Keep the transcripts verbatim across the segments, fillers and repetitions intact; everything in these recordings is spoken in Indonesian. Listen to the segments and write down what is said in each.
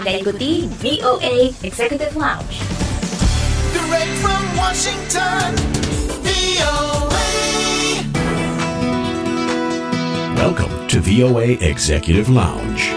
Anda ikuti V O A Executive Lounge. Direct from Washington, V O A. Welcome to V O A Executive Lounge.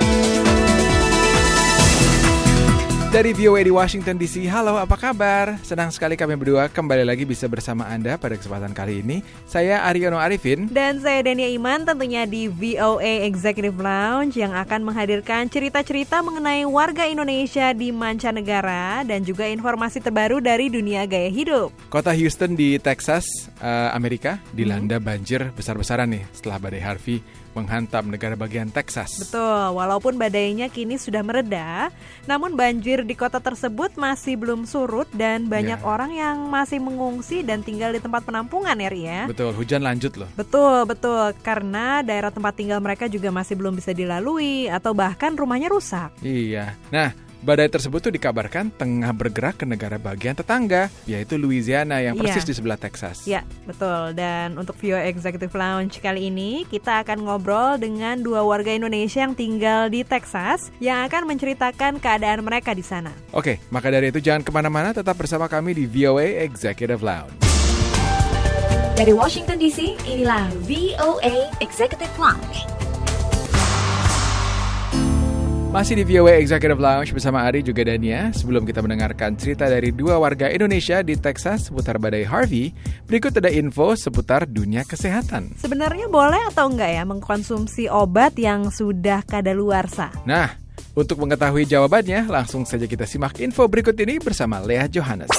Dari V O A di Washington D C, halo apa kabar? Senang sekali kami berdua kembali lagi bisa bersama Anda pada kesempatan kali ini. Saya Aryono Arifin. Dan saya Dania Iman, tentunya di V O A Executive Lounge yang akan menghadirkan cerita-cerita mengenai warga Indonesia di mancanegara dan juga informasi terbaru dari dunia gaya hidup. Kota Houston di Texas, uh, Amerika, dilanda banjir besar-besaran nih setelah badai Harvey menghantam negara bagian Texas. Betul, walaupun badainya kini sudah mereda, namun banjir di kota tersebut masih belum surut dan banyak ya. orang yang masih mengungsi dan tinggal di tempat penampungan ya, Ri, ya. Betul, hujan lanjut loh. Betul, betul, karena daerah tempat tinggal mereka juga masih belum bisa dilalui atau bahkan rumahnya rusak. Iya, nah badai tersebut tuh dikabarkan tengah bergerak ke negara bagian tetangga, yaitu Louisiana yang persis ya. di sebelah Texas. Ya, betul. Dan untuk V O A Executive Lounge kali ini, kita akan ngobrol dengan dua warga Indonesia yang tinggal di Texas yang akan menceritakan keadaan mereka di sana. Oke, maka dari itu jangan kemana-mana, tetap bersama kami di V O A Executive Lounge. Dari Washington D C, inilah V O A Executive Lounge. Masih di V O A Executive Lounge bersama Ari juga Dania. Sebelum kita mendengarkan cerita dari dua warga Indonesia di Texas seputar badai Harvey, berikut ada info seputar dunia kesehatan. Sebenarnya boleh atau enggak ya mengkonsumsi obat yang sudah kadaluarsa? Nah, untuk mengetahui jawabannya, langsung saja kita simak info berikut ini bersama Leah Johannes.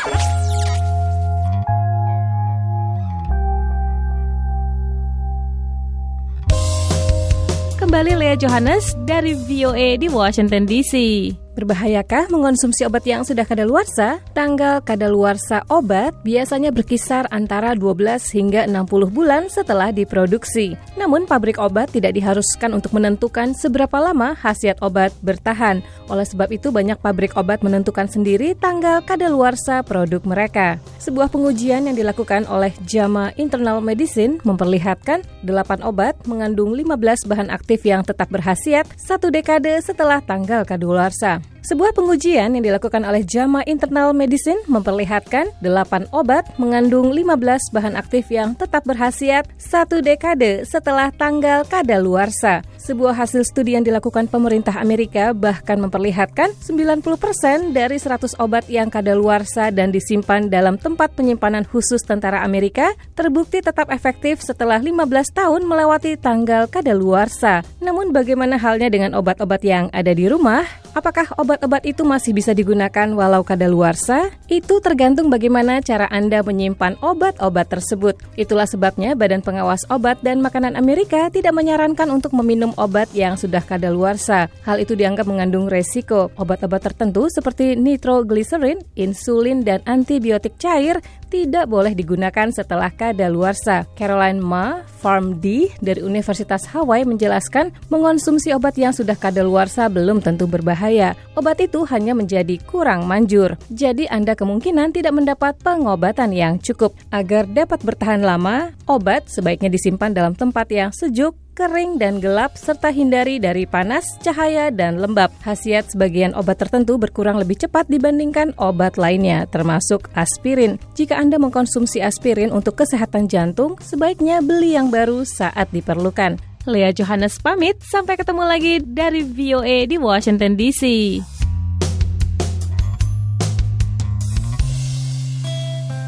Kembali Leah Johannes dari V O A di Washington D C. Berbahayakah mengonsumsi obat yang sudah kadaluarsa? Tanggal kadaluarsa obat biasanya berkisar antara dua belas hingga enam puluh bulan setelah diproduksi. Namun pabrik obat tidak diharuskan untuk menentukan seberapa lama khasiat obat bertahan. Oleh sebab itu banyak pabrik obat menentukan sendiri tanggal kadaluarsa produk mereka. Sebuah pengujian yang dilakukan oleh J A M A Internal Medicine memperlihatkan delapan obat mengandung lima belas bahan aktif yang tetap berkhasiat satu dekade setelah tanggal kadaluarsa. Sebuah pengujian yang dilakukan oleh J A M A Internal Medicine memperlihatkan delapan obat mengandung lima belas bahan aktif yang tetap berkhasiat satu dekade setelah tanggal kadaluarsa. Sebuah hasil studi yang dilakukan pemerintah Amerika bahkan memperlihatkan sembilan puluh persen dari seratus obat yang kadaluarsa dan disimpan dalam tempat penyimpanan khusus tentara Amerika terbukti tetap efektif setelah lima belas tahun melewati tanggal kadaluarsa. Namun bagaimana halnya dengan obat-obat yang ada di rumah? Apakah obat-obat itu masih bisa digunakan walau kadaluarsa? Itu tergantung bagaimana cara Anda menyimpan obat-obat tersebut. Itulah sebabnya Badan Pengawas Obat dan Makanan Amerika tidak menyarankan untuk meminum obat yang sudah kadaluarsa. Hal itu dianggap mengandung resiko. Obat-obat tertentu seperti nitroglycerin, insulin, dan antibiotik cair tidak boleh digunakan setelah kadaluarsa. Caroline Ma, PharmD dari Universitas Hawaii menjelaskan mengonsumsi obat yang sudah kadaluarsa belum tentu berbahaya. Obat itu hanya menjadi kurang manjur. Jadi Anda kemungkinan tidak mendapat pengobatan yang cukup. Agar dapat bertahan lama, obat sebaiknya disimpan dalam tempat yang sejuk, kering dan gelap, serta hindari dari panas, cahaya, dan lembab. Khasiat sebagian obat tertentu berkurang lebih cepat dibandingkan obat lainnya, termasuk aspirin. Jika Anda mengkonsumsi aspirin untuk kesehatan jantung, sebaiknya beli yang baru saat diperlukan. Leah Johannes pamit, sampai ketemu lagi dari V O A di Washington D C.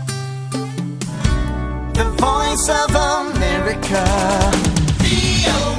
The Voice of America, V O A.